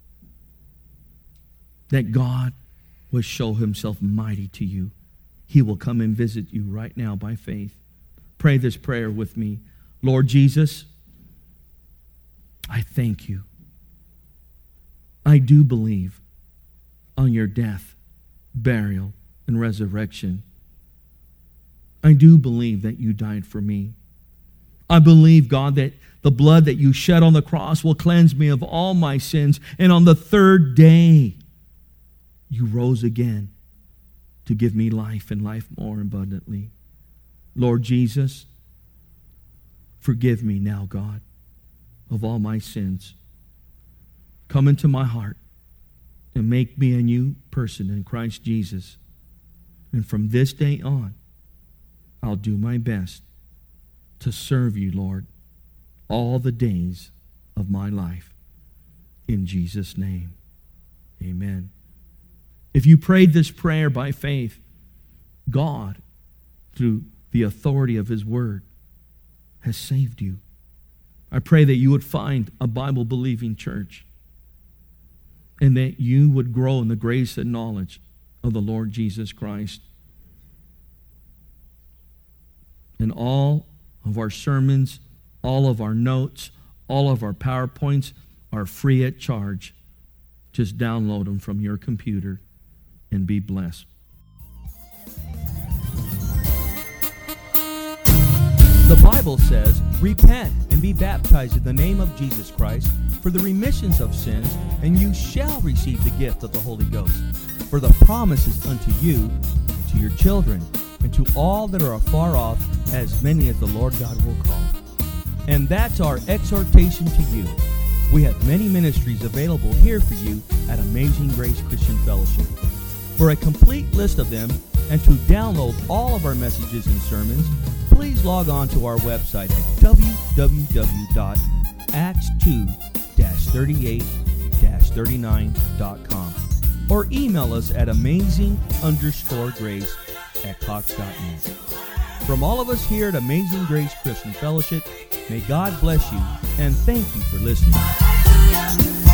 that God will show himself mighty to you. He will come and visit you right now by faith. Pray this prayer with me. Lord Jesus, I thank you. I do believe on your death, burial, and resurrection. I do believe that you died for me. I believe, God, that the blood that you shed on the cross will cleanse me of all my sins. And on the third day, you rose again to give me life and life more abundantly. Lord Jesus, forgive me now, God, of all my sins. Come into my heart and make me a new person in Christ Jesus. And from this day on, I'll do my best to serve you, Lord, all the days of my life. In Jesus' name, amen. If you prayed this prayer by faith, God, through the authority of his word, has saved you. I pray that you would find a Bible-believing church and that you would grow in the grace and knowledge of the Lord Jesus Christ. And all of our sermons, all of our notes, all of our PowerPoints are free at charge. Just download them from your computer and be blessed. Bible says, "Repent and be baptized in the name of Jesus Christ for the remissions of sins, and you shall receive the gift of the Holy Ghost. For the promise is unto you, and to your children, and to all that are afar off, as many as the Lord God will call." And that's our exhortation to you. We have many ministries available here for you at Amazing Grace Christian Fellowship. For a complete list of them and to download all of our messages and sermons, please log on to our website at w w w dot acts two dash thirty-eight dash thirty-nine dot com or email us at amazing underscore grace at cox dot net. From all of us here at Amazing Grace Christian Fellowship, may God bless you, and thank you for listening.